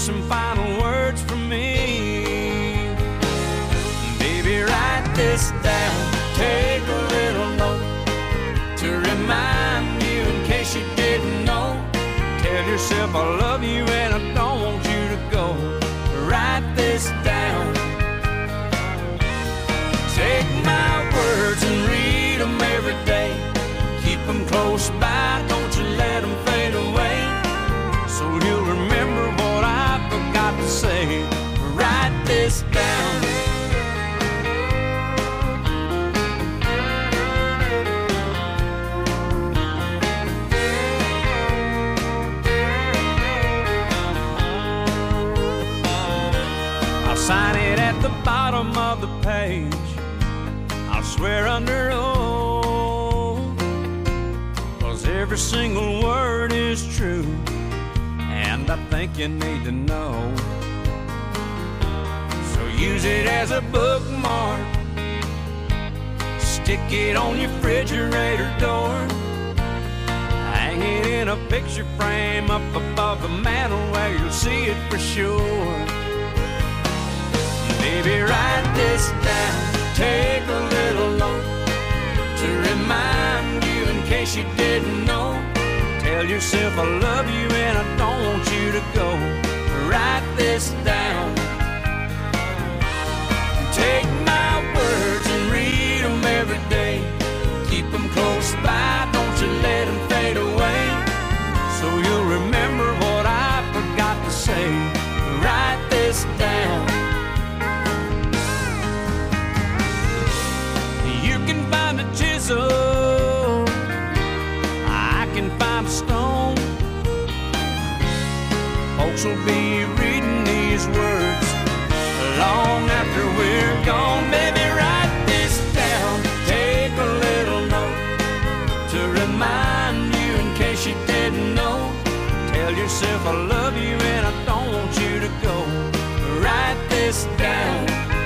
some final words from me. Baby, write this down, take a little note to remind you in case you didn't know. Tell yourself I love you and I don't want you to go. Write this down. Take my words and read them every day. Keep them close by, don't you let them fade away. So you'll remember what I forgot to say. Write this down. I'll sign it at the bottom of the page. I'll swear under oath, 'cause every single word is true, and I think you need to know. So use it as a bookmark, stick it on your refrigerator door, hang it in a picture frame up above the mantel where you'll see it for sure. Baby, write this down, take a little note to remind you in case you didn't know. Tell yourself I love you and I don't want you to go. Write this down. Take my words and read them every day. Keep them close by, don't you let them fade away. So you'll remember what I forgot to say. Write this down. You can find a chisel, I can find a stone. Folks will be reading these words long after we're gone. Baby, write this down, take a little note to remind you in case you didn't know. Tell yourself I love you and I don't want you to go. Write this down.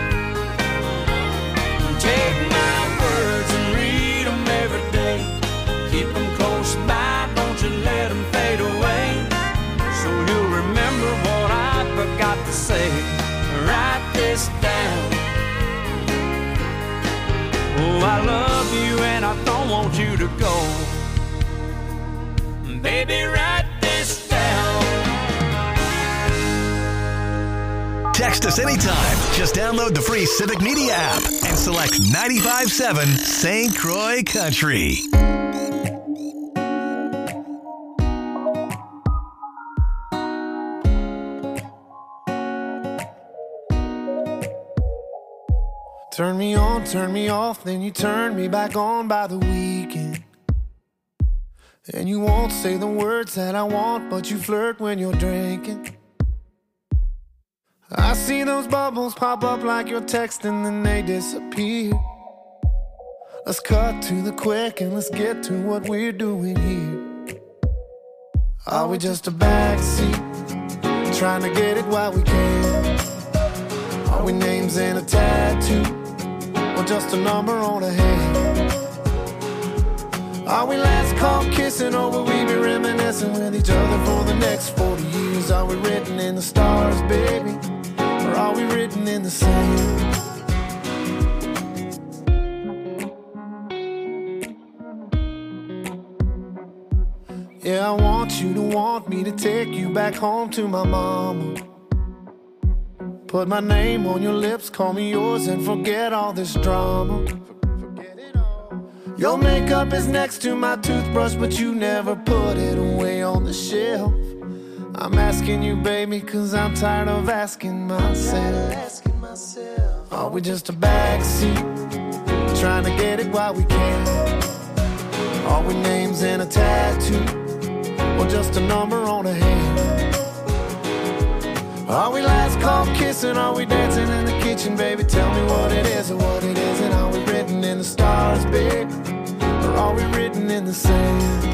Take my words and read them every day. Keep them close by, don't you let them fade away. So you'll remember what I forgot to say. Write this down. Oh, I love you and I don't want you to go. Baby, write this down. Text us anytime. Just download the free Civic Media app and select 95.7 St. Croix Country. Turn me on, turn me off, then you turn me back on by the weekend. And you won't say the words that I want, but you flirt when you're drinking. I see those bubbles pop up like you're texting, then they disappear. Let's cut to the quick and let's get to what we're doing here. Are we just a backseat, trying to get it while we can? Are we names in a tattoo, or just a number on a hand? Are we last call kissing, or will we be reminiscing with each other for the next 40 years? Are we written in the stars, baby, or are we written in the sand? Yeah, I want you to want me to take you back home to my mama. Put my name on your lips, call me yours, and forget all this drama. Your makeup is next to my toothbrush, but you never put it away on the shelf. I'm asking you, baby, 'cause I'm tired of asking myself. Are we just a backseat, trying to get it while we can? Are we names in a tattoo, or just a number on a hand? Are we last call kissing? Are we dancing in the kitchen, baby? Tell me what it is or what it isn't. Are we written in the stars, baby, or are we written in the sand?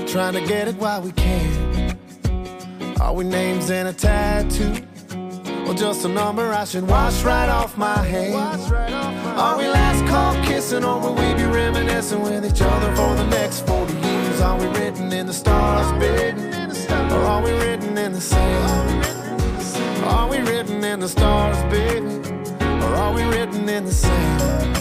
trying to get it while we can. Are we names and a tattoo? Or just a number I should wash right off my hand? Are we last call kissing, or will we be reminiscing with each other for the next 40 years? Are we written in the stars, baby? Or are we written in the sand? Are we written in the stars, baby? Or are we written in the sand?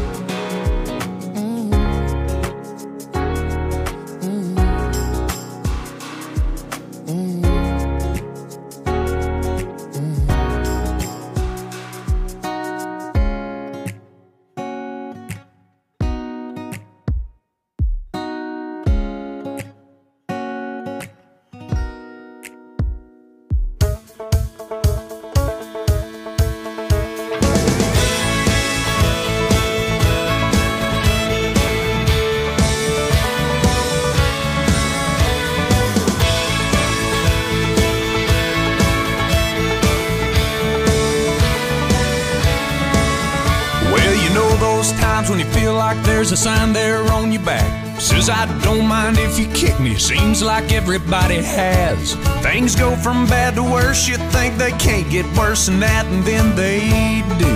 When you feel like there's a sign there on your back says I don't mind if you kick me, seems like everybody has. Things go from bad to worse, you think they can't get worse than that, and then they do.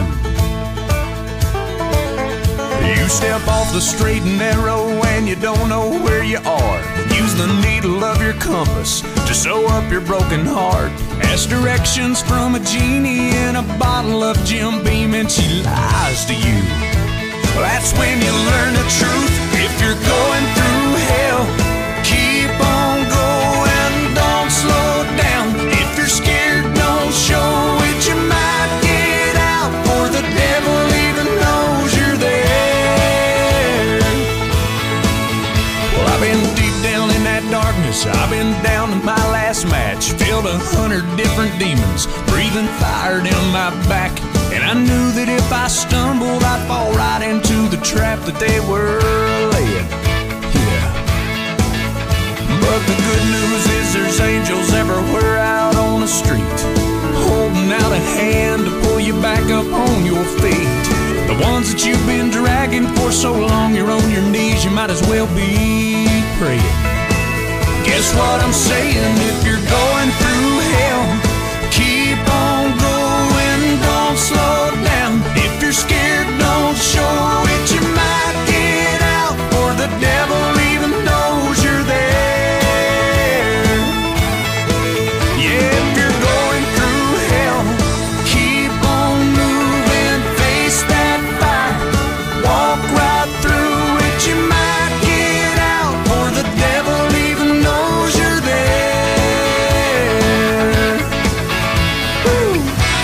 You step off the straight and narrow and you don't know where you are. Use the needle of your compass to sew up your broken heart. Ask directions from a genie in a bottle of Jim Beam and she lies to you. That's when you learn the truth. If you're going through hell, keep on going, don't slow down. If you're scared, don't show it, you might get out, for the devil even knows you're there. Well, I've been deep down in that darkness, I've been down to my last match. Filled 100 different demons, breathing fire down my back. And I knew that if I stumbled, I'd fall right into the trap that they were laying. Yeah. But the good news is there's angels everywhere out on the street, holding out a hand to pull you back up on your feet. The ones that you've been dragging for so long, you're on your knees, you might as well be praying. Guess what I'm saying? If you're going through hell, keep on going, don't slow down. If you're scared, don't show it, you might get out, for the devil even knows you're there. Yeah, if you're going through hell, keep on moving, face that fire, walk right through it, you might get out, for the devil even knows you're there. Woo.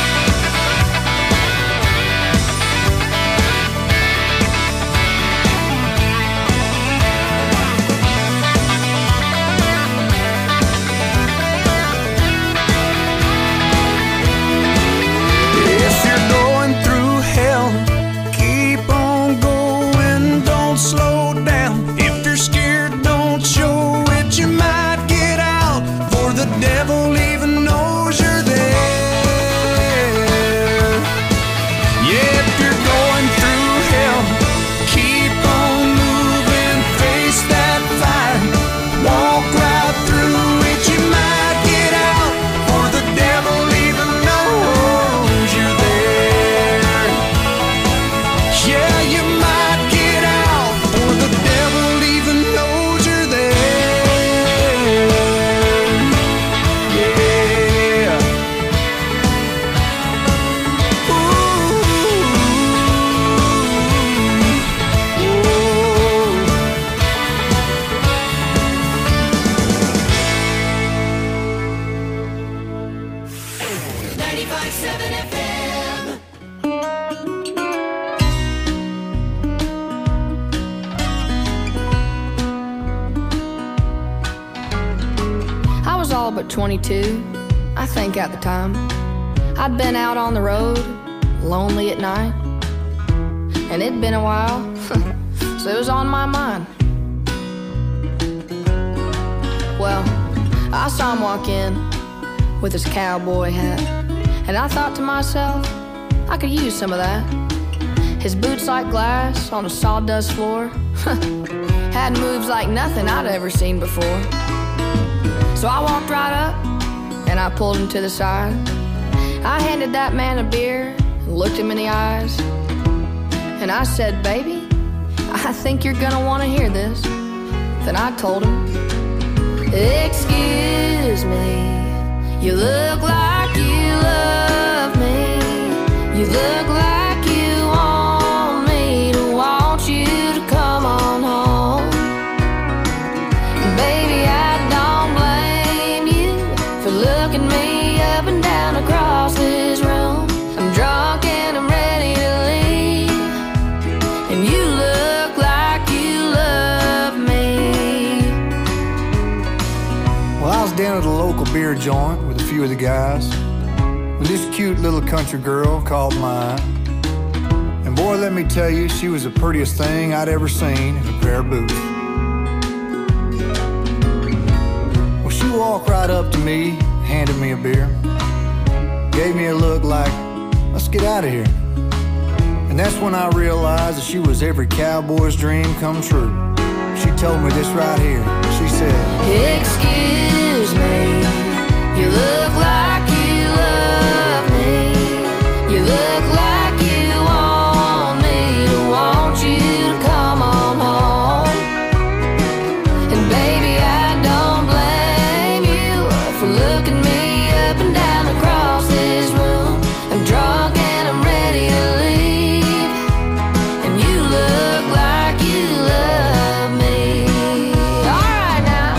If you're going through hell, keep on going, don't slow down. If you're scared, don't show it, you might get out, for the devil even knows you're there. Yeah, if you're going through hell, keep on moving, face that fire, walk right through it, you might get out, for the devil even knows you're there. Yeah, you might get out, for the devil even knows you're there. Yeah. Ooh. I was all but 22, I think at the time. I'd been out on the road, lonely at night, and it'd been a while, so it was on my mind. Well, I saw him walk in with his cowboy hat, and I thought to myself, I could use some of that. His boots like glass on a sawdust floor. had moves like nothing I'd ever seen before. So I walked right up and I pulled him to the side. I handed that man a beer and looked him in the eyes. And I said, baby, I think you're gonna wanna hear this. Then I told him, excuse me, you look like you love me. You look like you want me to want you to come on home. Baby, I don't blame you for looking me up and down across this room. I'm drunk and I'm ready to leave, and you look like you love me. Well, I was down at a local beer joint with a few of the guys when this cute little country girl caught my eye. And boy, let me tell you, she was the prettiest thing I'd ever seen in a pair of boots. Well, she walked right up to me, handed me a beer, gave me a look like, let's get out of here. And that's when I realized that she was every cowboy's dream come true. She told me this right here. She said, excuse me, you look like you love me. You look like you want me to want you to come on home. And baby, I don't blame you for looking me up and down across this room. I'm drunk and I'm ready to leave, and you look like you love me. All right now.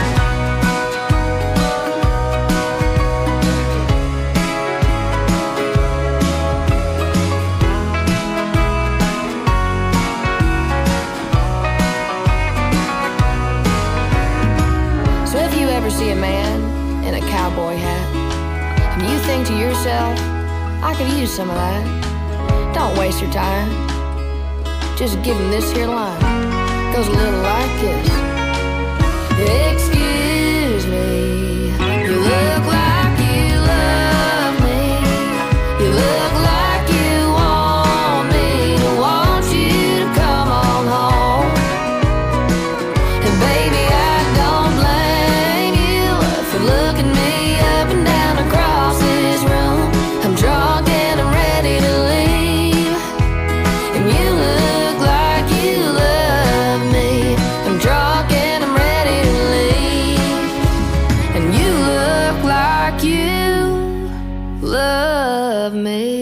So if you ever see a man in a cowboy hat and you think to yourself, I could use some of that, don't waste your time. Just give him this here line. Goes a little like this. Excuse me, you look like you love me. You look like you want me to want you to come on home. And baby, I don't blame you for looking me up and down across this room. I'm drunk and I'm ready to leave, and you look like you love me. I'm drunk and I'm ready to leave, and you look like you love me.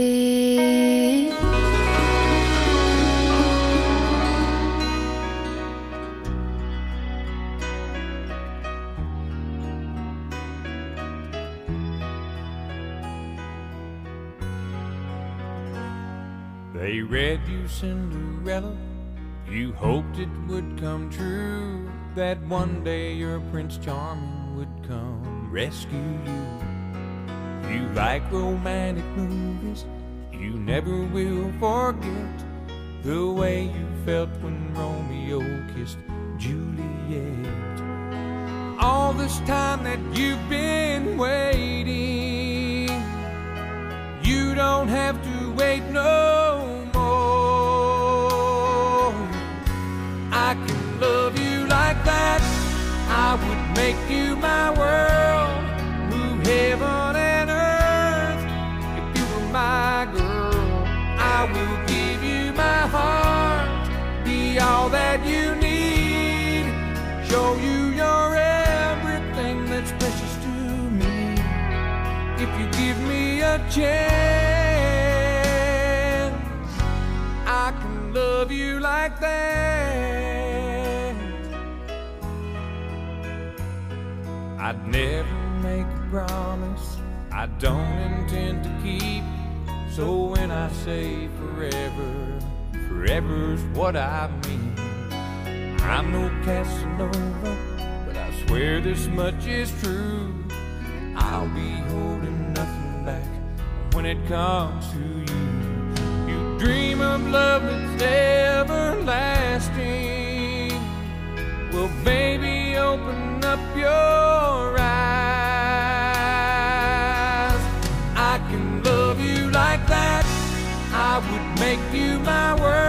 They read you Cinderella, you hoped it would come true, that one day your Prince Charming would come rescue you. You like romantic movies, you never will forget the way you felt when Romeo kissed Juliet. All this time that you've been waiting, you don't have to wait no more. I can love you like that. I would make you my world, move heaven and earth. If you were my girl, I will give you my heart, be all that you need, show you you're everything that's precious to me. If you give me a chance, I can love you like that. I'd never make a promise I don't intend to keep. So when I say forever, forever's what I mean. I'm no Casanova, but I swear this much is true. I'll be holding nothing back when it comes to you. You dream of love that's everlasting. Well, baby, open up your eyes. I can love you like that. I would make you my world.